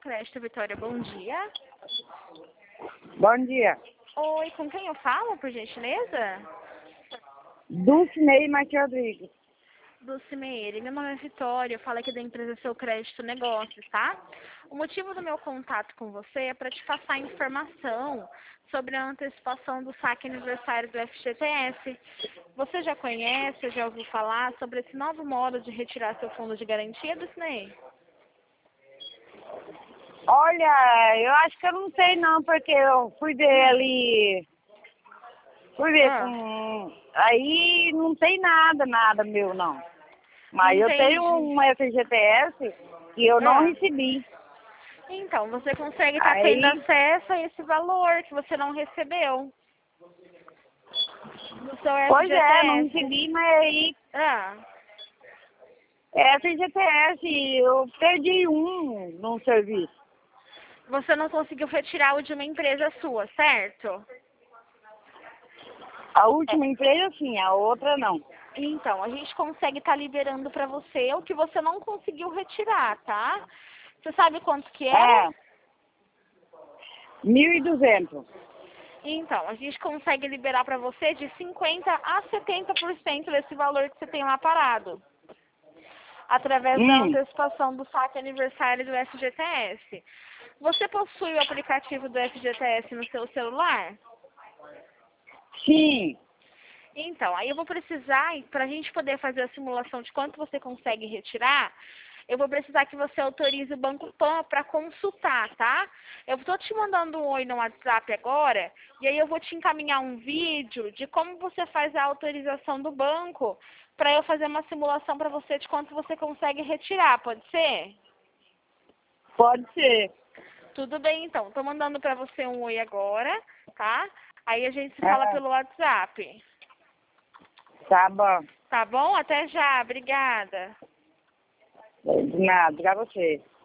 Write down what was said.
Crédito Vitória, bom dia. Bom dia. Oi, com quem eu falo, por gentileza? Dulcinei Martins Rodrigues. Dulcimeire, meu nome é Vitória, eu falo aqui da empresa Seu Crédito Negócios, tá? O motivo do meu contato com você é para te passar informação sobre a antecipação do saque aniversário do FGTS. Você já conhece, já ouviu falar sobre esse novo modo de retirar seu fundo de garantia, Dulcinei? Olha, eu acho que eu não sei não, porque eu fui ver ali, aí não tem nada meu não. Mas eu tenho Entendi. um FGTS que eu não recebi. Então, você consegue estar tendo Aí, acesso a esse valor que você não recebeu no seu pois é, não FGTS. recebi, mas aí Ah, FGTS, eu perdi um num serviço. você não conseguiu retirar o de uma empresa sua, certo? A última empresa sim, a outra não. Então, a gente consegue estar liberando para você o que você não conseguiu retirar, tá? Você sabe quanto que era? É, 1.200. Então, a gente consegue liberar para você de 50% a 70% desse valor que você tem lá parado, através da antecipação do saque aniversário do FGTS. Você possui o aplicativo do FGTS no seu celular? Sim, Então, aí eu vou precisar, para a gente poder fazer a simulação de quanto você consegue retirar, eu vou precisar que você autorize o Banco Pan para consultar, tá? Eu estou te mandando um oi no WhatsApp agora, e aí eu vou te encaminhar um vídeo de como você faz a autorização do banco, para eu fazer uma simulação para você de quanto você consegue retirar, pode ser? pode ser. Tudo bem, então. Estou mandando para você um oi agora, tá? Aí a gente se fala É, pelo WhatsApp. tá bom. Tá bom? Até já. Obrigada. De nada, pra você.